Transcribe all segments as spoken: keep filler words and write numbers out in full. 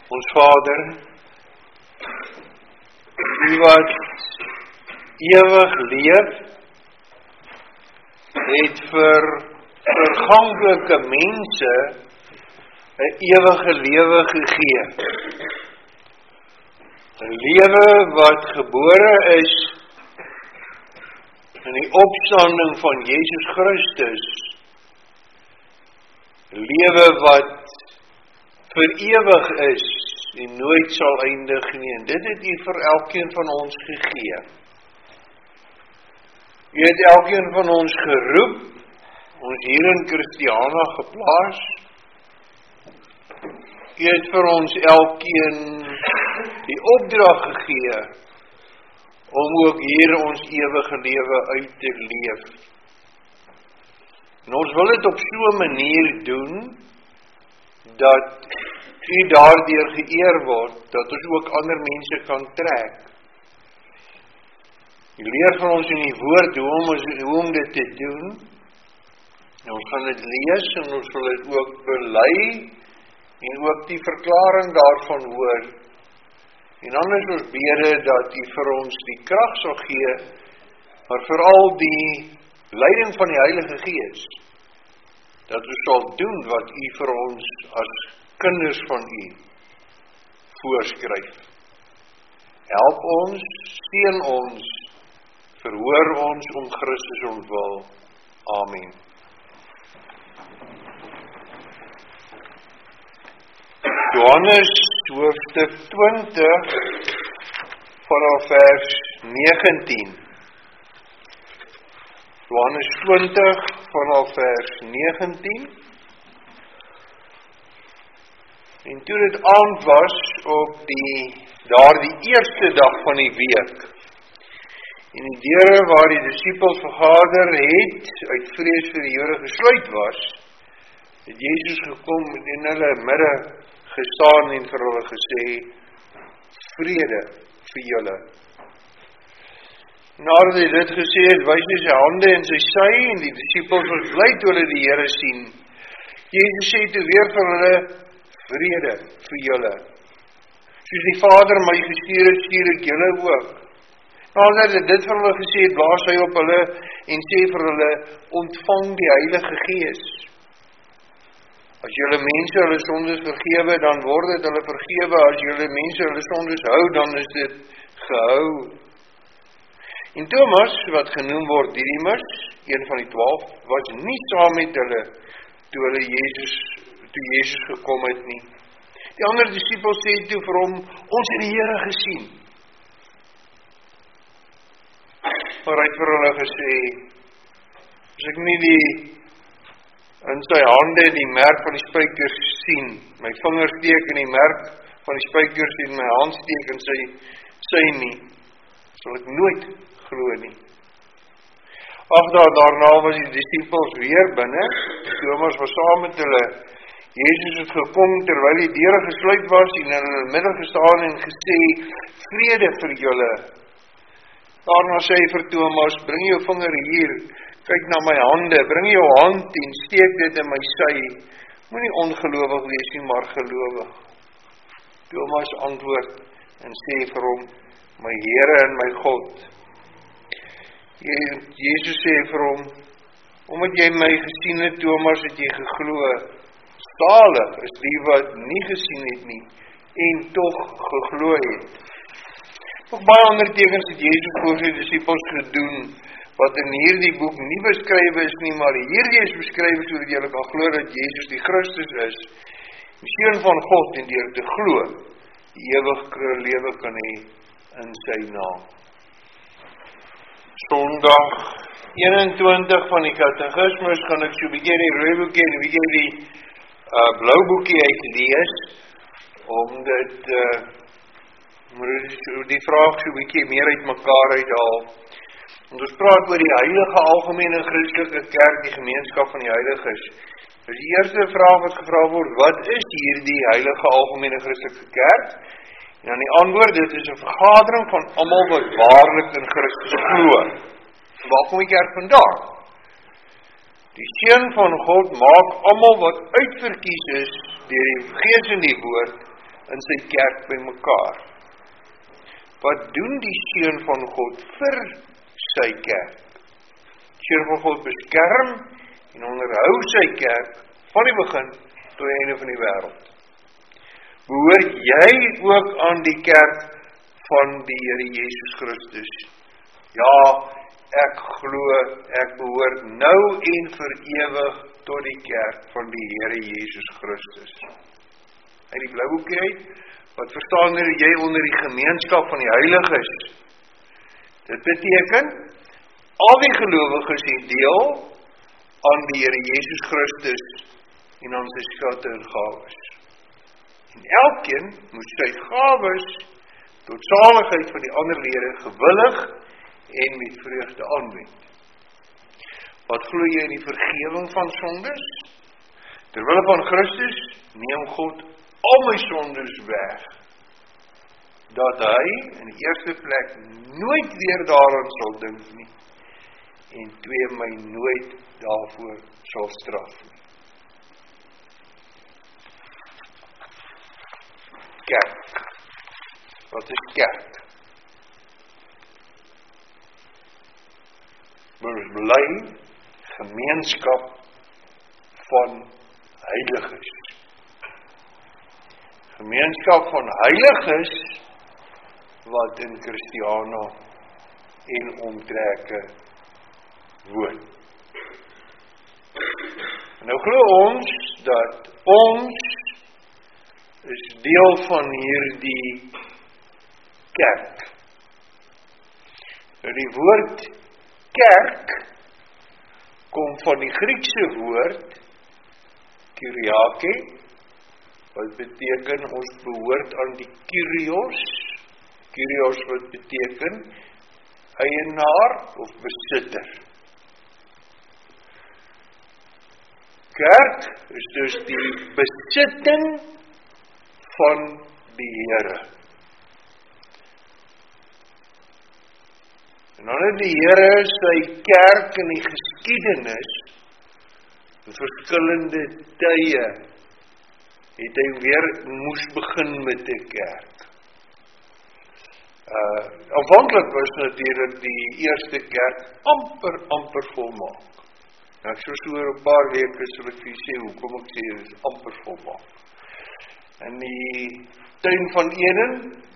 Ons Vader, die wat ewig leef, het vir verganklike mense 'n ewige lewe gegee. 'n Lewe wat gebore is in die opstanding van Jesus Christus. 'n Lewe wat vir ewig is en nooit sal eindig nie. En dit het U vir elkeen van ons gegee. U het elkeen van ons geroep, ons hier in Christiana geplaas. U het vir ons elkeen die opdrag gegee om ook hier ons ewige lewe uit te leef. En ons wil dit op so 'n manier doen dat U daardeur geëer word, dat ons ook ander mense kan trek. U leer vir ons in die woord hoe om, hoe om dit te doen. En ons gaan dit lees en ons wil dit ook bely en ook die verklaring daarvan hoor. En dan is ons bede dat U vir ons die krag sal gee, maar veral die leiding van die Heilige Gees, dat ons sal doen wat U vir ons as kinders van U voorskryf. Help ons, steun ons, verhoor ons om Christus ontwil. Amen. Johannes hoofstuk twintig vanaf vers negentien. Johannes twintig vanaf vers negentien. En toe dit aand was op die daardie eerste dag van die week, en die deure waar die disippels vergader het, uit vrees vir die Jode gesluit was, het Jesus gekom en in hulle midde gestaan en vir hulle gesê, vrede vir julle. Nadat hy dit gesê het, wys hy sy hande en sy sy, en die disippels was bly toe hulle die Here sien. Jesus sê toe weer vir hulle, vrede vir julle. Soos die Vader my gestuur het, stuur ek julle ook. Nadat hy dit vir hulle gesê het, blaas hy op hulle en sê vir hulle, ontvang die Heilige Gees. As julle mense hulle sondes vergewe, dan word dit hulle vergewe. As julle mense hulle sondes hou, dan is dit gehou. En Thomas, wat genoem word Didymus, een van die twaalf, was nie saam met hulle, toe hulle Jezus, toe Jezus gekom het nie. Die ander disippels sê toe vir hom, ons het die Here gesien. Maar hy het vir hulle gesê, as ek nie die in sy hande die merk van die spykers sien, my vingers steek in die merk van die spykers en my hand steek in sy sy nie, sal ek nooit glo nie. Ag daar, daarna was die disippels weer binne, Thomas was saam met hulle. Jezus het gekom terwyl die deure gesluit was en in hulle midde gestaan en gesê, vrede vir julle. Daarna sê hy vir Thomas, bring jou vinger hier, kyk na my hande, bring jou hand en steek dit in my sy. Moenie ongelowig wees nie, maar gelowig. Thomas antwoord en sê vir hom, my Here en my God. Jezus sê vir hom, omdat jy my gesien het, Thomas, het jy geglo. Salig is die wat nie gesien het nie, en tog geglo het. Nog baie ander tekens het Jezus voor sy disippels gedoen, wat in hierdie boek nie beskryf is nie, maar hierdie is beskryf sodat julle kan glo dat Jezus die Christus is, die Seun van God, en deur te glo, die ewige lewe kan hê in sy naam. Sondag eenentwintig van die Katekismus gaan ek so 'n bietjie die rooi boekie en 'n bietjie die uh, blou boekie uitlees, om dit uh, die vraag so 'n bietjie meer uit mekaar uithaal. Want ons praat oor die heilige algemene Christelike kerk, die gemeenskap van die heiliges. Dus die eerste vraag wat gevra word, wat is hier die heilige algemene Christelike kerk? En dan die antwoord, dit is 'n vergadering van almal wat waarlik in Christus glo. Waar kom die kerk vandaan? Die Seun van God maak almal wat uitverkies is deur die Gees en die woord in sy kerk by mekaar. Wat doen die Seun van God vir sy kerk? Die Seun van God beskerm en onderhou sy kerk van die begin tot die einde van die wêreld. Behoort jy ook aan die kerk van die Here Jesus Christus? Ja, ek glo, ek behoort nou en vir ewig tot die kerk van die Here Jesus Christus. Uit die Blyboekie uit, wat verstaan jy onder die gemeenskap van die heiliges? Dit beteken, al die gelowiges het deel aan die Here Jesus Christus en aan sy skatte en gawes. En elkeen moet sy gawes tot saligheid van die ander lede gewillig en met vreugde aanwend. Wat glo jy in die vergewing van sondes? Terwille van Christus neem God al my sondes weg, dat hy in die eerste plek nooit weer daaraan sal dink nie, en twee my nooit daarvoor sal straf nie. Kerk. Wat is kerk? Ons bly gemeenskap van heiliges. Gemeenskap van heiliges wat in Christiana en omtreke woon. Nou glo ons dat ons is deel van hierdie kerk. Nou die woord kerk kom van die Griekse woord kyriake, wat beteken ons behoort aan die Kyrios, Kyrios wat beteken eienaar of besitter. Kerk is dus die besitting van die Here. En dan het die Here sy kerk in die geskiedenis, in verskillende tye, het hy weer moes begin met die kerk. Uh, aanvanklik was natuurlijk die eerste kerk amper, amper volmaak. Nou, ek so so oor 'n paar weke sal ek vir sê, hoekom ek sê, dit is amper volmaak. In die tuin van Eden,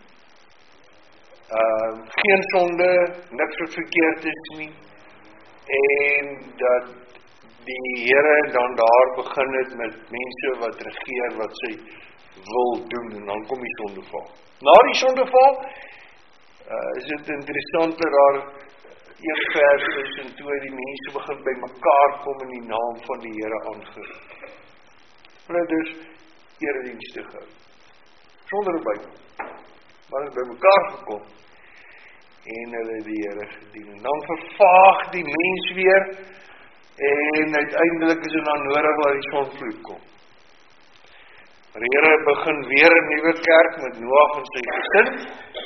uh, geen sonde, niks wat verkeerd is nie, en dat die Here dan daar begin het met mense wat regeer, wat sy wil doen, en dan kom die sondeval. Na die sondeval, uh, is dit interessant dat daar een vers is, en toe die mense begin by mekaar kom in die naam van die Here aangeroep. Hulle dus eredienste gehou, sonder by, maar is by mekaar gekom, en hulle die Here gedien, en dan vervaag die mens weer, en uiteindelik is het dan nodig dat die sonvloed kom. Maar die Here begin weer 'n nuwe kerk met Noag en sy gesin,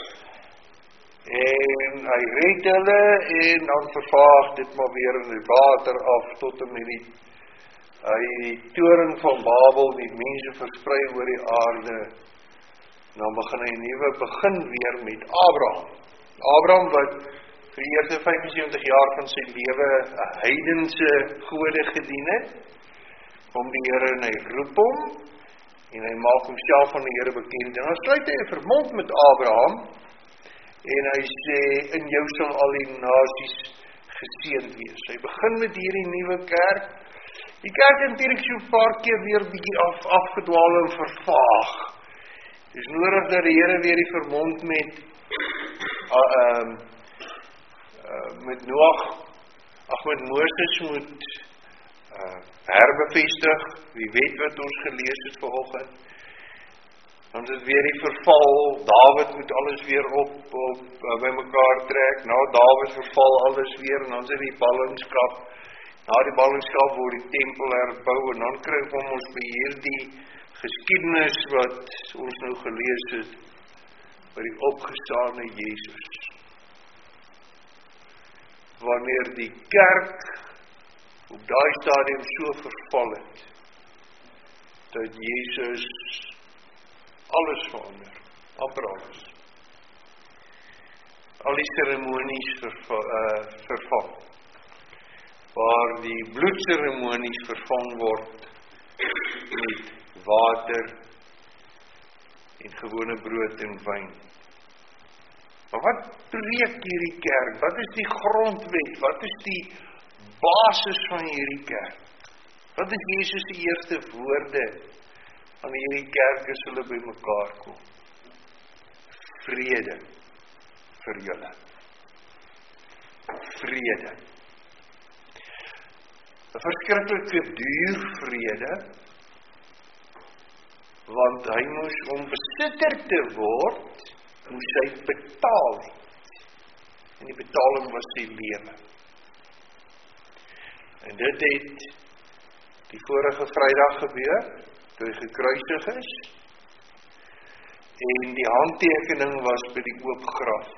en hy red hulle, en dan vervaag dit maar weer in die water af, tot en met die, hy die toring van Babel, die mense versprei oor die aarde, en dan begin hy 'n nuwe begin weer met Abraham. Abraham wat vir die eerste vyf en sewentig jaar van sy lewe 'n heidense gode gedien het, kom die Here en hy roep hom, en hy maak homself van die Here bekend, en dan sluit hy 'n verbond met Abraham, en hy sê, in jou sal al die nasies geseënd wees. Hy begin met hierdie nuwe kerk. Die kerk het eintlik so 'n paar keer weer bietjie af, afgedwaal en vervaag. Het is nodig dat die Here weer die verbond met uh, uh, uh, met Noag, ag met Moses moet uh, herbevestig. Wie weet wat ons gelees het vanoggend. Dan is het weer die verval, Dawid moet alles weer op, op uh, by mekaar trek, nou Dawid verval alles weer, en dan is die ballingskap, na die ballingskap word die tempel herbou, en dan kry ons by hierdie geskiedenis wat ons nou gelees het, by die opgestane Jesus. Wanneer die kerk op daai stadium so verval het, dat Jesus Alles verander, amper alles. Al die seremonies verva, uh, vervang, waar die bloedseremonies vervang word met water en gewone brood en wyn. Maar wat preek hierdie kerk? Wat is die grondwet? Wat is die basis van hierdie kerk? Wat is Jesus se eerste woorde aan hierdie kerk as hulle by mekaar kom? Vrede vir julle. Vrede. 'n Verskriklike duur vrede, want hy moes om besitter te word, moes hy betaal het. En die betaling was sy lewe. En dit het die vorige Vrydag gebeur, toe hy gekruisig is, en die handtekening was by die oop graf,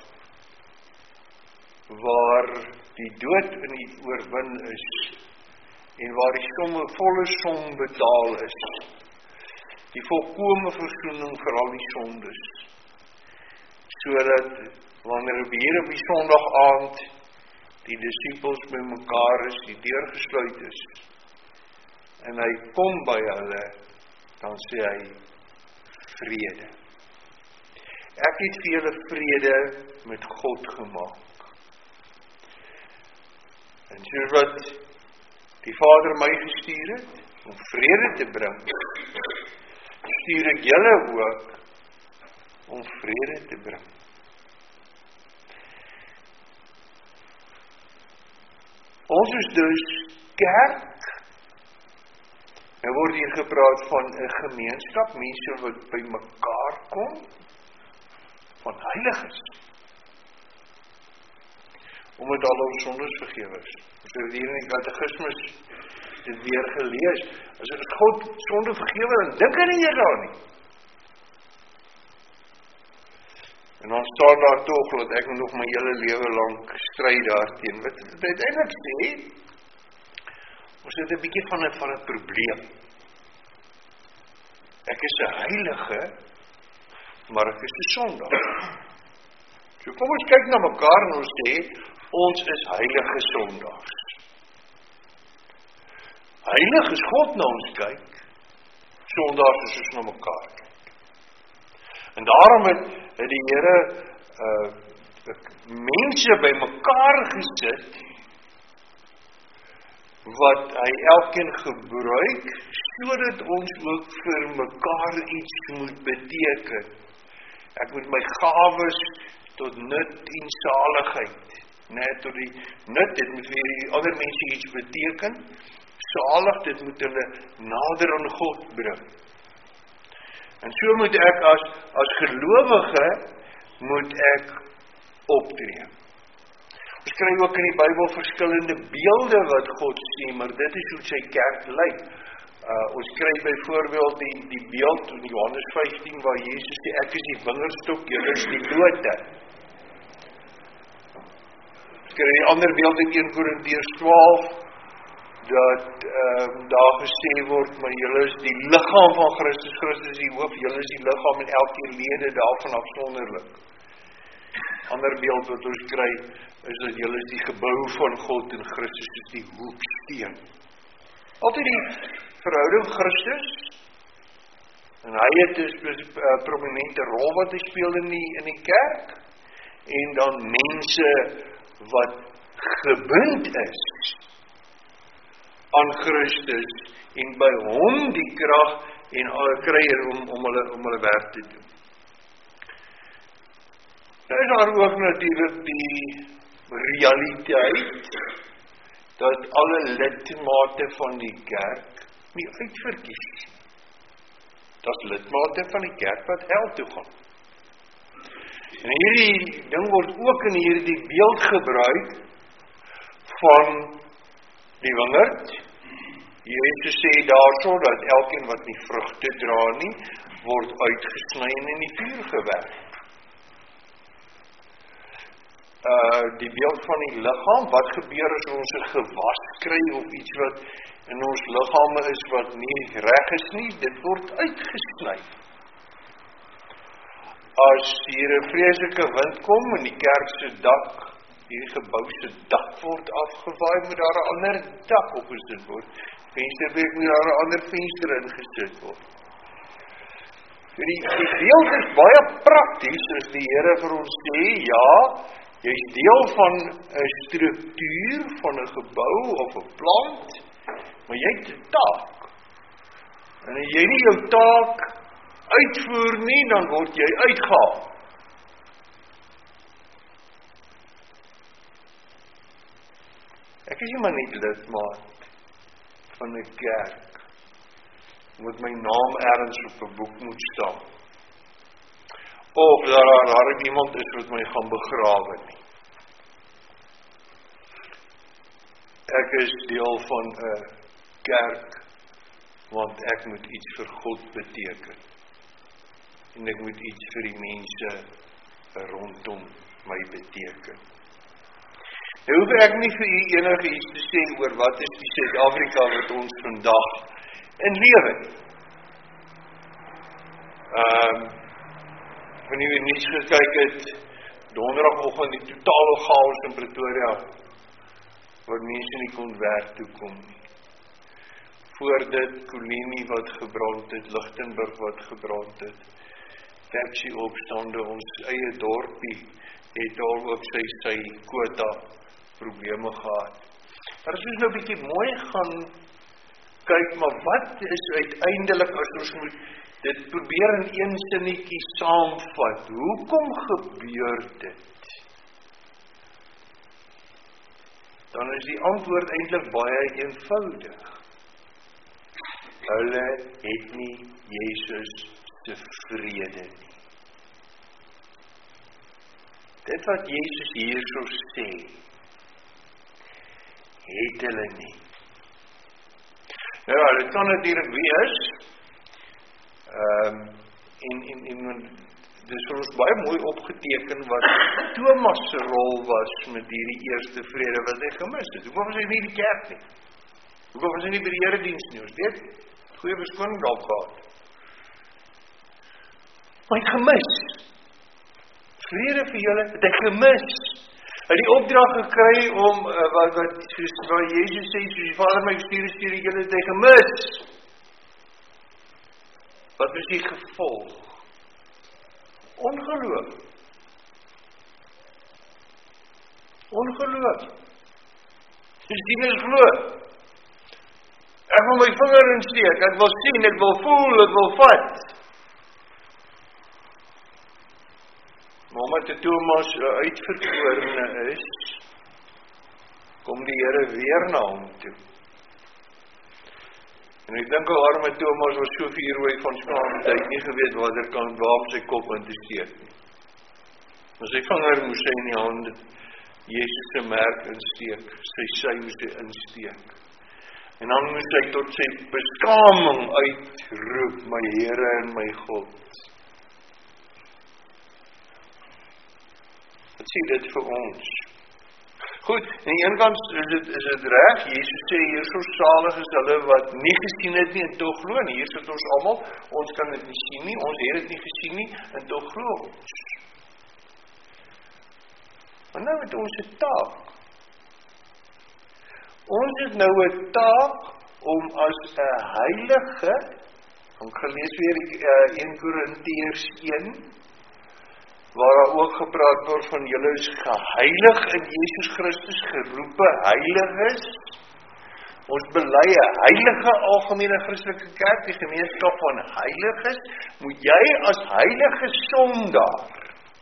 waar die dood in die oorwin is, en waar die somme, volle som betaal is, die volkome versoening vir al die sondes, sodat wanneer op hier op die Sondag aand die disippels by mekaar is, die deur gesluit is, en hy kom by hulle, dan sê hy vrede. Ek het vir julle vrede met God gemaak. En soos wat die Vader my gestuur het, om vrede te bring, stuur ek julle ook, om vrede te bring. Ons is dus kerk, en word hier gepraat van 'n gemeenskap, mense wat by mekaar kom, van heiliges, omdat al ons sondes vergewe is. Ons het hier in die katekismus dit weer gelees, as God sonde vergewe, dan dink hy nie daaraan nie. En dan staan daar toch, dat ek nog my hele lewe lang stry daarteen. Wat het uiteindelik sê, ons het 'n bietjie van 'n van 'n probleem. Ek is 'n heilige, maar ek is 'n sondaar. So kom ons kyk na mekaar en ons sê, ons is heilige sondaars. Heilig is God na ons kyk, sondaars is ons na mekaar kyk. En daarom het, het die Here uh, mense by mekaar gesit, wat hy elkeen gebruik, sodat ons ook vir mekaar iets moet beteken. Ek moet my gawes tot nut en saligheid, net tot die nut, dit moet vir die ander mense iets beteken, salig, dit moet hulle nader aan God bring. En so moet ek as, as gelowige, moet ek optree. Ons kry ook in die Bybel verskillende beelde wat God sê, maar dit is hoe sy kerk lyk. Uh, ons kry byvoorbeeld die, die beeld in Johannes vyftien, waar Jesus sê, ek is die wingerdstok, julle is die lote. Ons kry die ander beeld in eerste Korintiërs twaalf, dat um, daar gesê word, maar julle is die liggaam van Christus, Christus is die hoof, julle is die liggaam en elke lede daarvan afsonderlik. Ander beeld wat ons kry, is dat julle is die gebou van God en Christus is die hoeksteen. Altyd die verhouding Christus, en hy het dus 'n prominente rol wat hy speel in die, in die kerk, en dan mense wat gebind is aan Christus, en by hom die krag en kry om, om, hulle, om hulle werk te doen. Nou is daar ook natuurlijk die realiteit, dat alle lidmate van die kerk nie uitverkies. Dat is lidmate van die kerk wat hel toe gaan. En hierdie ding word ook in hierdie beeld gebruik van die wingerd. Jesus sê daarso dat elkeen wat nie vrugte dra nie, word uitgesny en in die vuur gewerk. Uh, die beeld van die liggaam, wat gebeur as ons 'n gewas kry of iets wat in ons liggame is wat nie reg is nie, dit word uitgesny. as hier 'n vreeslike wind kom en die kerk se dak, hierdie gebou se dak word afgewaai, moet daar 'n ander dak opgesit word. Vensterwerk moet daar 'n ander venster ingesit word. So die, die beeld is baie prakties as die Here vir ons sê, ja, jy is deel van 'n struktuur van 'n gebou of 'n plant, maar jy het 'n taak. En as jy nie jou taak uitvoer nie, dan word jy uitgehaal. Ek is nie maar net lidmaat van 'n kerk, omdat my naam ergens op 'n boek moet staan. Of daar daar iemand is wat my gaan begrawe nie. Ek is deel van 'n kerk, want ek moet iets vir God beteken. En ek moet iets vir die mense rondom my beteken. Nou hoef ek nie vir u enige iets te sê oor wat is die Suid-Afrika wat ons vandag in lewe. Ehm um, van u nuus gekyk het, donderdagoggend die totale chaos in Pretoria, waar mense nie kon werk toe kom nie. Voor dit, Kolini wat gebrand het, Lichtenburg wat gebrand het, taxi opstande, ons eie dorpie, het al ook sy, sy quota probleme gehad. Maar as ons nou 'n bietjie mooi gaan kyk, maar wat is uiteindelik, as ons moet dit probeer in een sinnetjie saamvat, hoekom gebeur dit? Dan is die antwoord eintlik baie eenvoudig. Hulle het nie Jesus se vrede nie. Dit wat Jesus hierso sê, het hulle nie. Nou, dit kan natuurlik wees, um, en, en, en dis vir ons baie mooi opgeteken wat Thomas se rol was met hierdie eerste vrede wat hy gemis het. Hoekom was hy nie die kerk nie? Hoekom was hy nie by die erediens nie? Ons weet, goeie beskoning dalk gehad. Maar hy het gemis. Vrede vir julle, het hy gemis. Hy het die opdrag gekry om, uh, wat, wat, soos, wat Jezus sê, soos die Vader my gestuur is, stuur julle, het hy gemis. Wat was die gevolg? Ongeloof. Ongeloof. Dus die is geloof. Ek wil my vinger insteek, ek wil sien, ek wil voel, ek wil vat. Maar omdat die Thomas uitverkorene is, kom die Here weer na hom toe. En ek dink al arme Thomas was so vierrooi van skaam, dat hy nie geweet wat er kan waar sy kop in te steek nie. Maar sy vinger moes hy in die hande Jezus se merk insteek, sy sy moes hy insteek. En dan moes hy tot sy beskaming uitroep, my Here en my God. Wat sê dit vir ons? Goed, aan die ene kant is dit, is dit reg, Jesus sê hier so salig is hulle wat nie gesien het nie en tog glo nie. Hier sit ons almal, ons kan dit nie sien nie, ons het dit nie gesien nie en tog glo ons. Maar nou het ons 'n taak. Ons het nou 'n taak om as 'n heilige, ek gaan lees weer uh, een Korintiërs een, waar daar ook gepraat word van julle is geheilig in Jesus Christus, geroepe heiliges. Ons bely 'n heilige algemene Christelike kerk, die gemeenskap van heiliges, moet jy as heilige sondaar,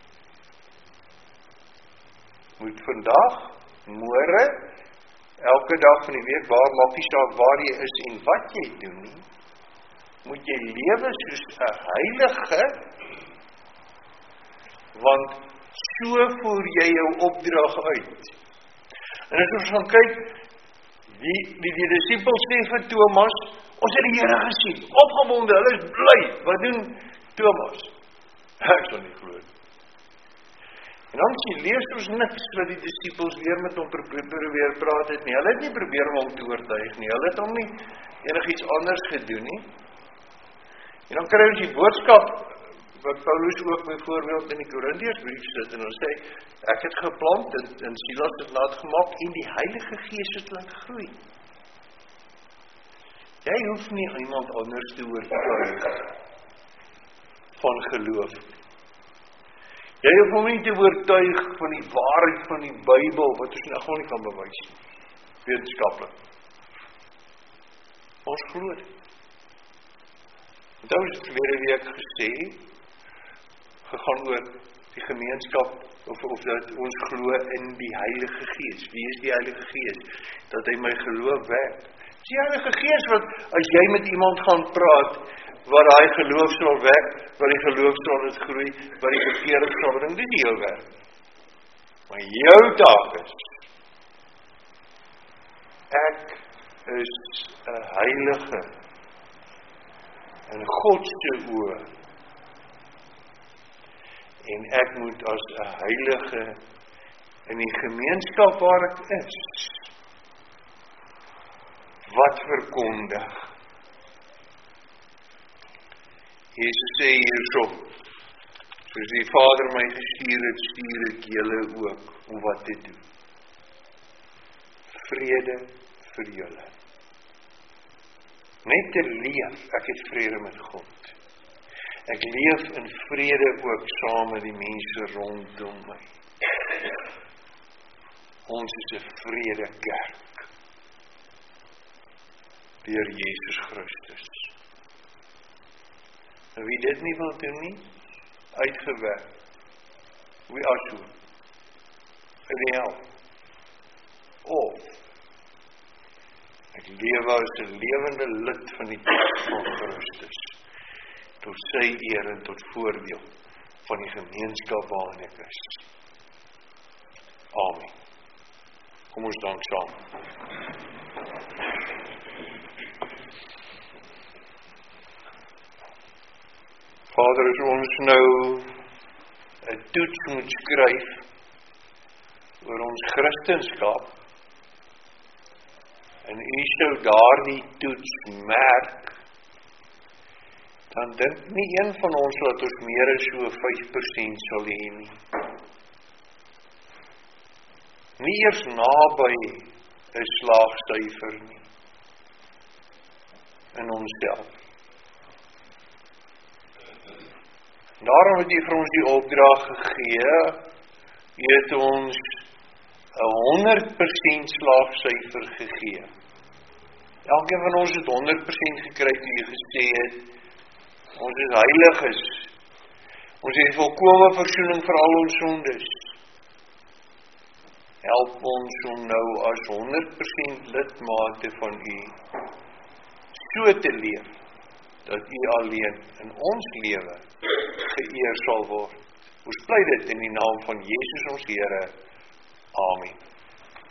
moet vandag, môre, elke dag van die week, waar maak nie saak waar jy is en wat jy doen nie, moet jy lewe soos 'n heilige, want so voer jy jou opdrag uit. En as ons gaan kyk, die, die, die disciples sê vir Thomas, ons het die Here gesien, opgewonde, hulle is bly. Wat doen Thomas? Ek sal nie glo. En dan sê, lees ons niks wat die disciples weer met hom probeer praat het nie. Hulle het nie probeer om hom te oortuig nie. Hulle het hom nie enig iets anders gedoen nie. En dan kry ons die boodskap wat Paulus ook byvoorbeeld in die Korintiërsbrief sit, en ons sê, ek het geplant, en, en Silas het laat gemaak, en die Heilige Gees het laat groei. Jy hoef nie iemand anders te oortuig van geloof. Jy hoef hom nie te oortuig van die waarheid van die Bybel, wat ons nou gewoon nie kan bewys nie, wetenskaplik. Ons glo dit. Onthou het verlede week gesê, gegaan oor die gemeenskap, of, of dat ons glo in die Heilige Gees. Wie is die Heilige Gees? Dat hy my geloof werk. Dis die Heilige Gees wat, as jy met iemand gaan praat, wat hy geloof sal werk, wat die geloof sal het groei, wat die bekering sal bring, dit is jou werk. Maar jou taak is, ek is 'n heilige, in God se oë, en ek moet as 'n heilige in die gemeenskap waar ek is, wat verkondig. Jesus sê hierso, soos die Vader my gestuur het, stuur ek julle ook, om wat te doen. Vrede vir julle. Net te leef, ek het vrede met God. Ek leef in vrede ook saam met die mense rondom my. Ons is 'n vrede kerk. Deur Jesus Christus. En wie dit nie wil doen nie, uitgewerk. Wie as so? In die hel. Of, ek lewe as 'n lewende lid van die kerk van Christus. Tot sy eer en tot voordeel van die gemeenskap waarin ek is. Amen. Kom ons dank saam. Vader, as ons nou 'n toets moet skryf oor ons Christenskap, en u sou daardie toets merk, dan dink nie een van ons dat ons meer as so vyf persent sal hê nie. Nie eers naby 'n slaagsyfer nie. In onsself. Daarom het U vir ons die opdrag gegee, U het ons 'n honderd persent slaagsyfer gegee. Elkeen van ons het honderd persent gekry toe U gesê het, ons is heilig is. Ons het volkome versoening vir al ons sondes. Help ons om nou as honderd persent lidmate van U so te leef, dat U alleen in ons lewe geëer sal word. Ons bly dit in die naam van Jesus ons Here. Amen.